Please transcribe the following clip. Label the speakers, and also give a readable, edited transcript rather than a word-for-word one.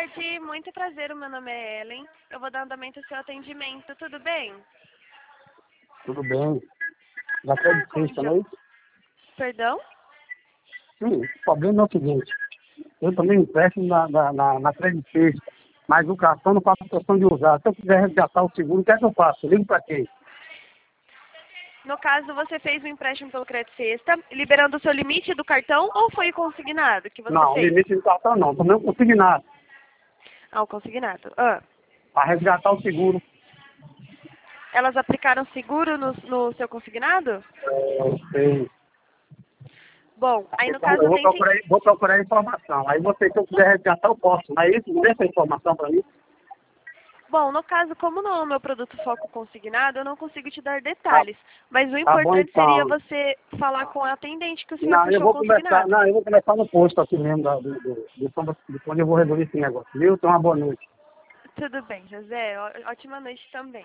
Speaker 1: tarde, muito prazer, o meu nome é Ellen. Eu vou dar andamento ao seu atendimento, tudo bem?
Speaker 2: Tudo bem. Já foi de sexta, não é isso?
Speaker 1: Perdão?
Speaker 2: Sim, o problema é o seguinte. Eu também empresto na crédito sexta, mas o cartão não faço questão de usar. Se eu quiser resgatar o seguro, o que é que eu faço? Eu ligo para quem?
Speaker 1: No caso, você fez um empréstimo pelo Crédito Sexta, liberando o seu limite do cartão ou foi consignado que você
Speaker 2: Não,
Speaker 1: fez?
Speaker 2: limite de cartão não. Também não consigo nada.
Speaker 1: Ah, o consignado.
Speaker 2: Para resgatar o seguro.
Speaker 1: Elas aplicaram seguro no seu consignado?
Speaker 2: Eu sei.
Speaker 1: Bom, aí no
Speaker 2: Então,
Speaker 1: caso
Speaker 2: eu
Speaker 1: eu tenho que...
Speaker 2: vou procurar a informação. Aí você, se eu quiser resgatar, eu posso. Não é isso? Não dê essa informação para mim.
Speaker 1: Bom, no caso, como não é o meu produto foco consignado, eu não consigo te dar
Speaker 2: Tá,
Speaker 1: detalhes. Mas o
Speaker 2: tá bom,
Speaker 1: importante seria
Speaker 2: então.
Speaker 1: você falar com a atendente que o senhor
Speaker 2: Não, eu
Speaker 1: fechou
Speaker 2: vou começar,
Speaker 1: consignado.
Speaker 2: não, eu vou começar no posto aqui mesmo, de onde eu vou resolver esse negócio. Viu? Então, uma boa noite.
Speaker 1: Tudo bem, José. Ótima noite também.